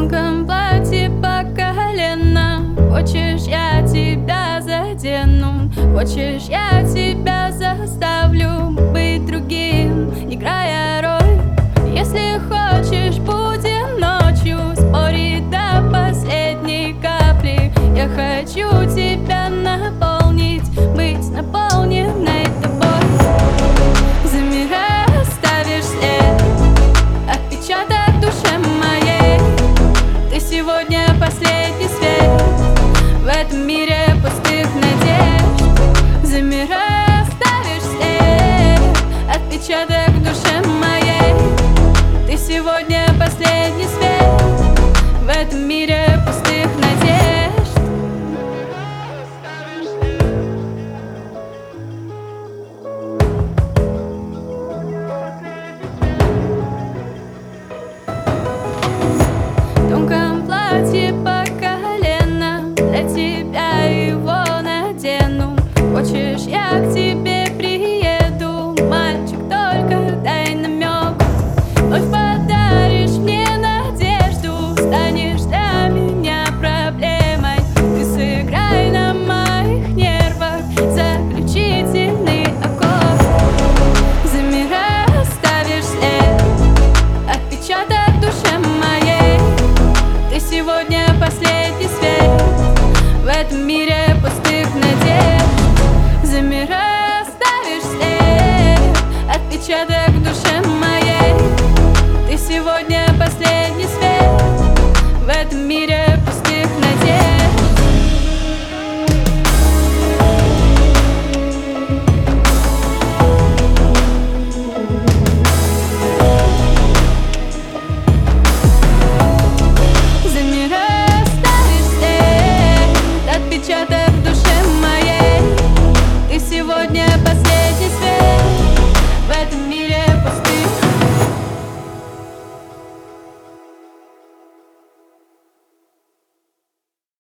тонком платье по колено. Хочешь, я тебя задену, хочешь, я тебя заставлю быть другим, играя роль. Если хочешь, будем ночью спорить до последней капли. Я хочу тебя наполнить, быть наполненной тобой. Замирая, оставишь след, отпечаток в душе моей. Ты сегодня последний свет в этом мире пустых надежд. Замирая, оставишь след, отпечаток в душе моей. Ты сегодня последний свет в этом мире